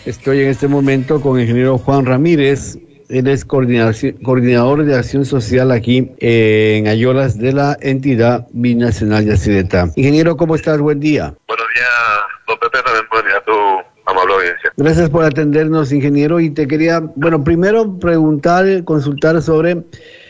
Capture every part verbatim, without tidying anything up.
Estoy en este momento con el ingeniero Juan Ramírez. Él es coordinador de acción social aquí eh, en Ayolas de la entidad binacional Yacyretá. Ingeniero, ¿cómo estás? Buen día. Buenos días, don Pepe, también buen día a tu amable audiencia. Gracias por atendernos, ingeniero. Y te quería, bueno, primero preguntar, consultar sobre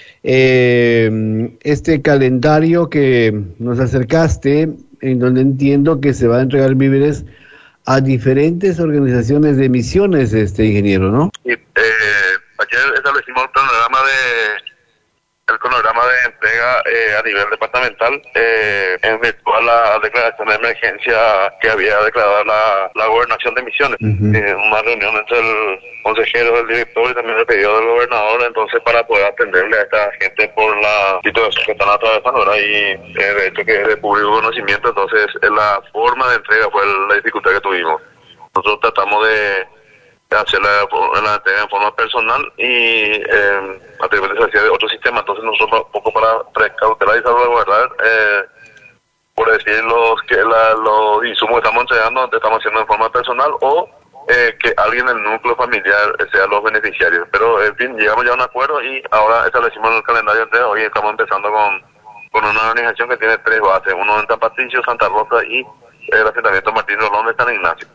eh, este calendario que nos acercaste, en donde entiendo que se va a entregar víveres a diferentes organizaciones de misiones, este ingeniero, ¿no? Sí, eh, ayer establecimos el cronograma de el cronograma de entrega eh, a nivel departamental eh, en virtud a la declaración de emergencia que había declarado la, la gobernación de Misiones. Uh-huh. eh, una reunión entre el consejero, el director y también el pedido del gobernador, entonces para poder atenderle a esta gente por la situación que están atravesando, ¿verdad? Y eh, de hecho que es de público conocimiento, entonces eh, la forma de entrega fue la dificultad que tuvimos. Nosotros tratamos de hacer la, la entrega en forma personal y eh, anteriormente se hacía de otro sistema, entonces nosotros un poco para precautelar y salvaguardar eh, por decir los que la, los insumos que estamos entregando te estamos haciendo en forma personal o eh, que alguien del núcleo familiar sea los beneficiarios, pero en fin, llegamos ya a un acuerdo y ahora establecimos el calendario de hoy. Estamos empezando con, con una organización que tiene tres bases, uno en San Patricio, Santa Rosa y el asentamiento Martín Rolón de San Ignacio.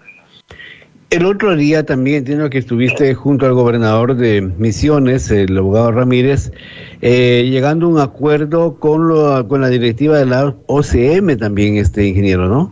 El otro día también entiendo que estuviste junto al gobernador de Misiones, el abogado Ramírez, eh, llegando a un acuerdo con lo, con la directiva de la O C M también, este ingeniero, ¿no?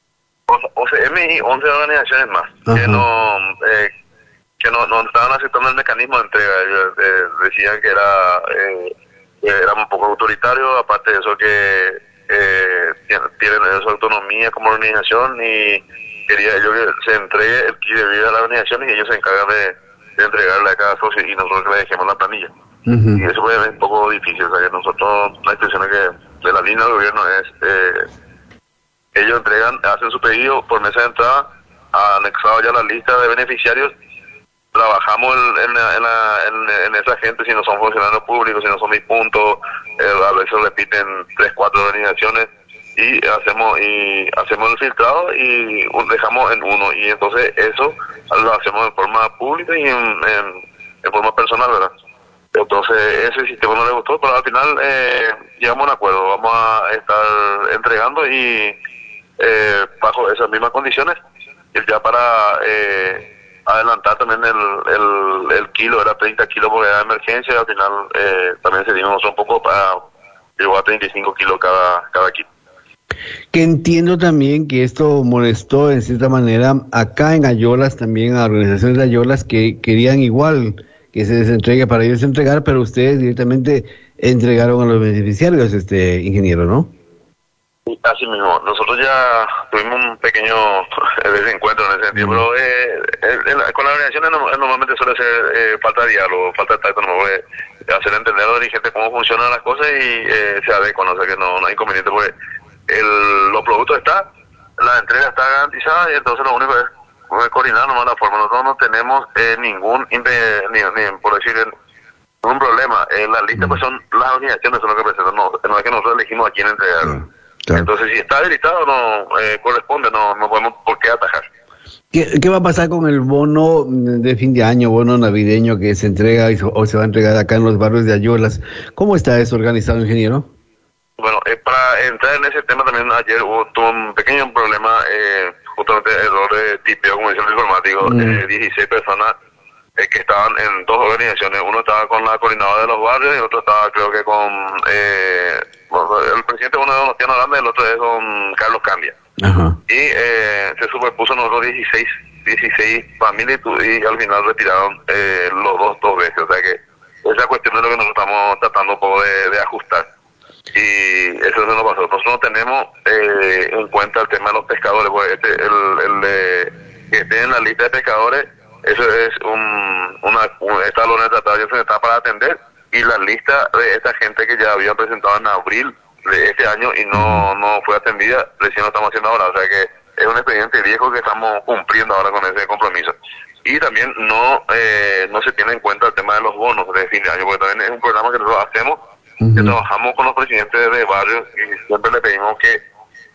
O C M y once organizaciones más. Ajá. que no eh, que no, no estaban aceptando el mecanismo de entrega. Ellos eh, decían que era eh, que era un poco autoritario, aparte de eso que eh, tienen esa autonomía como organización y quería ellos que se entregue el kit de vida a la organización y ellos se encargan de, de entregarle a cada socio y nosotros que le dejemos la planilla. Uh-huh. Y eso puede ser un poco difícil, o sea que nosotros, la instrucción que de la línea del gobierno es, eh, ellos entregan, hacen su pedido por mesa de entrada, anexado ya la lista de beneficiarios, trabajamos en, en, la, en, la, en, en esa gente, si no son funcionarios públicos, si no son mis puntos, eh, a veces repiten tres, cuatro organizaciones, y hacemos y hacemos el filtrado y dejamos en uno y entonces eso lo hacemos en forma pública y en, en, en forma personal, ¿verdad? Entonces ese sistema no le gustó, pero al final eh, llegamos a un acuerdo, vamos a estar entregando y eh, bajo esas mismas condiciones, ya para eh, adelantar también el, el, el kilo, era treinta kilos por edad de emergencia y al final eh, también se dimos un poco para llegó a treinta y cinco kilos cada, cada kilo. Que entiendo también que esto molestó en cierta manera acá en Ayolas, también a organizaciones de Ayolas que querían igual que se les entregue para ellos entregar, pero ustedes directamente entregaron a los beneficiarios, este ingeniero, ¿no? Así mismo, nosotros ya tuvimos un pequeño desencuentro en ese sentido, mm. pero eh, eh, con las organizaciones normalmente suele ser eh, falta de diálogo, falta de tacto, no puede hacer entender a los dirigentes cómo funcionan las cosas y eh, se adecuan, o sea que no, no hay inconveniente porque El, los productos están, la entrega está garantizada y entonces lo único es coordinar nomás la forma. Nosotros no tenemos eh, ningún, ni, ni, por decir, ningún problema. Eh, la lista pues son las organizaciones, son lo que presentan, no, no es que nosotros elegimos a quién entregar. Mm, claro. Entonces si está habilitado no eh, corresponde, no, no podemos por qué atajar. ¿Qué, ¿Qué va a pasar con el bono de fin de año, bono navideño que se entrega o se va a entregar acá en los barrios de Ayolas? ¿Cómo está eso organizado, ingeniero? Bueno, eh, para entrar en ese tema también ayer hubo tuvo un pequeño problema, eh, justamente error de tipeo, como dice el informático, mm. eh, dieciséis personas eh, que estaban en dos organizaciones, uno estaba con la coordinadora de los barrios y otro estaba creo que con eh, bueno, el presidente uno de Donostiano Grande, el otro es con Carlos Cambia. Uh-huh. Y eh, se superpuso nosotros dieciséis, dieciséis familias y, y al final retiraron eh, los dos dos veces, o sea que esa cuestión es lo que nosotros estamos tratando un poco de, de ajustar. Y eso se nos pasó. Nosotros no tenemos eh, en cuenta el tema de los pescadores, porque este, el, el de que esté en la lista de pescadores, eso es un, una, un estalón de tratado, ya se está para atender, y la lista de esta gente que ya habían presentado en abril de este año y no, no fue atendida, recién lo estamos haciendo ahora, o sea que es un expediente viejo que estamos cumpliendo ahora con ese compromiso. Y también no eh, no se tiene en cuenta el tema de los bonos de fin de año, porque también es un programa que nosotros hacemos, uh-huh. que trabajamos con los presidentes de barrios y siempre le pedimos que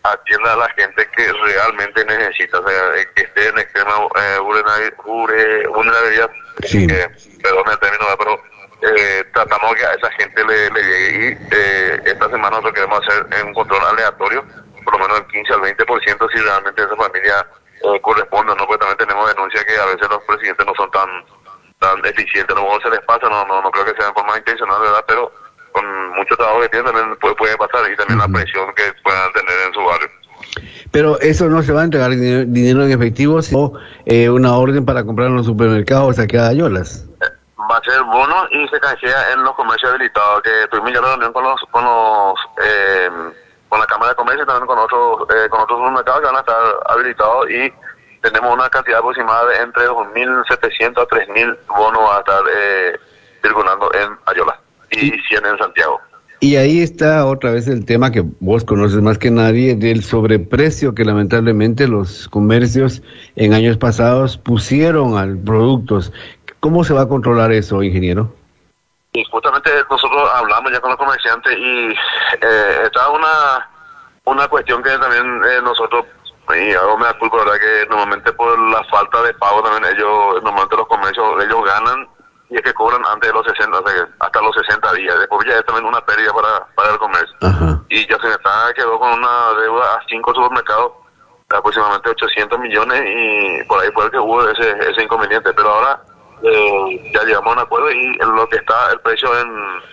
atienda a la gente que realmente necesita, o sea, que esté en extrema eh, vulnerabilidad, sí. eh, perdón el término, pero eh, tratamos que a esa gente le, le llegue y eh, esta semana nosotros queremos hacer un control aleatorio, por lo menos del quince al veinte por ciento si realmente esa familia eh, corresponde, ¿no? Porque también tenemos denuncias que a veces los presidentes no son tan tan eficientes, a lo mejor se les pasa, no, no, no creo que sea de forma intencional, ¿verdad? Pero con mucho trabajo que tienen también puede, puede pasar y también uh-huh. la presión que puedan tener en su barrio. Pero eso no se va a entregar dinero, dinero en efectivo, sino eh, una orden para comprar en los supermercados aquí a Ayolas. Eh, va a ser bono y se canjea en los comercios habilitados, que tuvimos ya la reunión con los, con los, eh, con la Cámara de Comercio y también con otros, eh, con otros supermercados que van a estar habilitados y tenemos una cantidad aproximada de entre dos mil setecientos a tres mil bonos va a estar eh, circulando en Ayolas y cien en Santiago. Y ahí está otra vez el tema que vos conoces más que nadie, del sobreprecio que lamentablemente los comercios en años pasados pusieron a productos. ¿Cómo se va a controlar eso, ingeniero? Y justamente nosotros hablamos ya con los comerciantes y eh, está una una cuestión que también eh, nosotros, y algo me da culpa, verdad que normalmente por la falta de pago también ellos, normalmente los comercios, ellos ganan y es que cobran antes de los sesenta, o sea, hasta los sesenta días. Después ya es también una pérdida para, para el comercio. Ajá. Y ya se me está, quedó con una deuda a cinco supermercados de aproximadamente ochocientos millones y por ahí fue el que hubo ese, ese inconveniente. Pero ahora eh, ya llegamos a un acuerdo y en lo que está el precio en,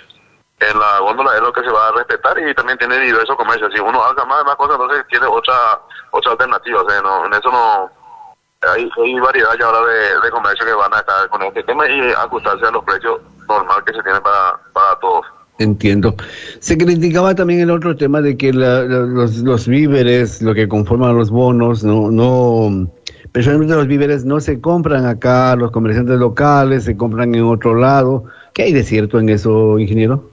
en la góndola es lo que se va a respetar y también tiene diversos comercios. Si uno haga más, más cosas, entonces tiene otra otra alternativa. O sea, no, en eso no... Hay, hay variedad ya ahora de, de comercio que van a estar con este tema y ajustarse a los precios normal que se tienen para, para todos. Entiendo. Se criticaba también el otro tema de que la, los, los víveres, lo que conforman los bonos, no, no, personalmente los víveres no se compran acá, los comerciantes locales se compran en otro lado. ¿Qué hay de cierto en eso, ingeniero?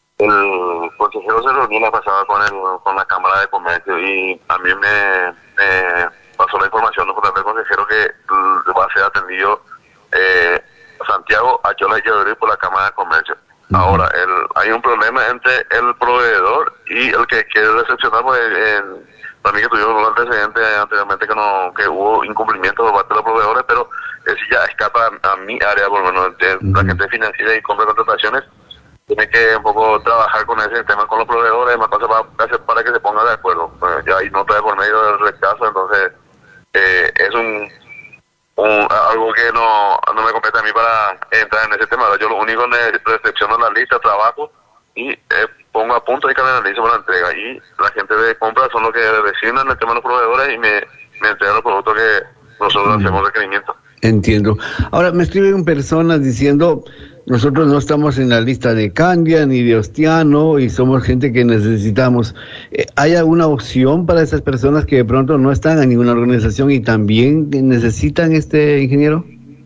El consejero se reunió la pasada con el, con la Cámara de Comercio y a mí me, me pasó la información del consejero que va a ser atendido eh, Santiago, Ayolas y Yaberuy por la Cámara de Comercio. Uh-huh. Ahora, el, hay un problema entre el proveedor y el que quiere recepcionar, pues, en, también que tuvimos un antecedente anteriormente que no que hubo incumplimiento por parte de los proveedores, pero eh, si ya escapa a, a mi área, por lo menos, de uh-huh. la gente financiera y compra contrataciones, tiene que un poco trabajar con ese tema con los proveedores, más cosas para, para que se pongan de acuerdo. Pues, ya hay nota de por medio del rechazo, entonces eh, es un, un algo que no, no me compete a mí para entrar en ese tema. Yo lo único es recepciono la lista, trabajo y eh, pongo a punto y calendarizo para la entrega. Y la gente de compra son los que designan el tema de los proveedores y me, me entregan los productos que nosotros mm. hacemos requerimiento. Entiendo. Ahora me escriben personas diciendo, nosotros no estamos en la lista de Candia ni de Ostiano y somos gente que necesitamos. Eh, ¿Hay alguna opción para esas personas que de pronto no están en ninguna organización y también necesitan este ingeniero?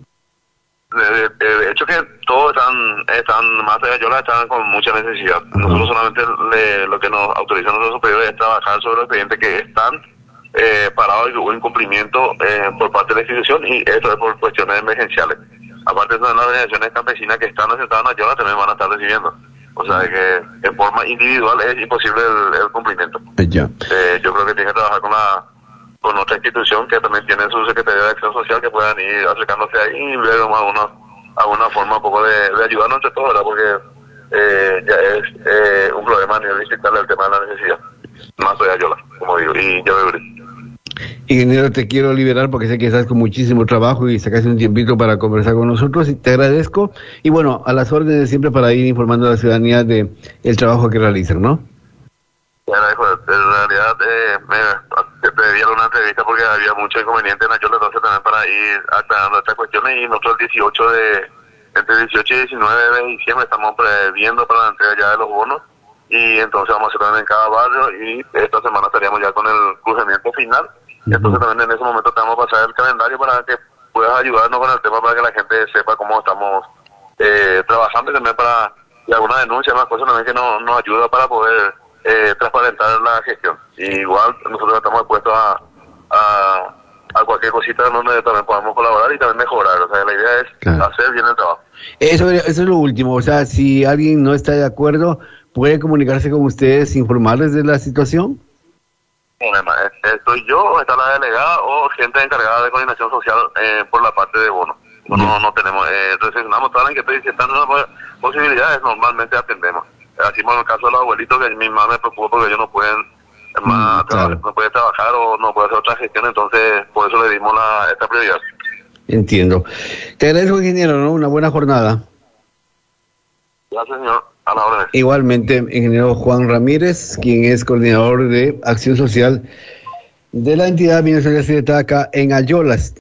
De, de, de hecho que todos están, están más de Ayolas están con mucha necesidad. Uh-huh. Nosotros solamente le, lo que nos autorizan nuestros superiores es trabajar sobre los expedientes que están eh, parados y que hubo incumplimiento eh, por parte de la institución y esto es por cuestiones emergenciales. Aparte de las organizaciones campesinas que están asentadas en Ayolas también van a estar recibiendo. O sea que en forma individual es imposible el, el cumplimiento. Ya. Eh, yo creo que tiene que trabajar con la con otra institución que también tiene su Secretaría de Acción Social que puedan ir acercándose ahí y ver alguna, alguna forma un poco de, de ayudarnos entre todos, ¿verdad? Porque eh, ya es eh, un problema a nivel distrital el tema de la necesidad. Más de Ayolas, como digo, y ya veo. Ingeniero, te quiero liberar porque sé que estás con muchísimo trabajo y sacaste un tiempito para conversar con nosotros y te agradezco. Y bueno, a las órdenes siempre para ir informando a la ciudadanía de el trabajo que realizan, ¿no? Te agradezco. En realidad eh, me pedían una entrevista porque había mucho inconveniente en Ayolas, entonces también para ir aclarando estas cuestiones y nosotros el dieciocho de, entre dieciocho y diecinueve de diciembre estamos previendo para la entrega ya de los bonos y entonces vamos a hacer también en cada barrio y esta semana estaríamos ya con el cruzamiento final. Entonces también en ese momento te vamos a pasar el calendario para que puedas ayudarnos con el tema para que la gente sepa cómo estamos eh, trabajando y también para y alguna denuncia, más cosas también que no, nos ayuda para poder eh, transparentar la gestión. Y igual nosotros estamos dispuestos a, a, a cualquier cosita donde también podamos colaborar y también mejorar. O sea, la idea es claro. hacer bien el trabajo. Eso, eso es lo último. O sea, si alguien no está de acuerdo, ¿puede comunicarse con ustedes, informarles de la situación? problema. Estoy yo, o está la delegada o gente encargada de coordinación social eh, por la parte de bono. No, no, no tenemos, eh, recepcionamos todas las inquietudes y si están las posibilidades, normalmente atendemos. Así como en el caso de los abuelitos, que mi mamá me preocupa porque ellos no pueden más, mm, claro. no pueden trabajar o no pueden hacer otra gestión, entonces por eso le dimos la, esta prioridad. Entiendo. Te agradezco, ingeniero, ¿no? Una buena jornada. Gracias, señor. A la orden. Igualmente, ingeniero Juan Ramírez, quien es coordinador de acción social de la entidad Bienestar acá en Ayolas.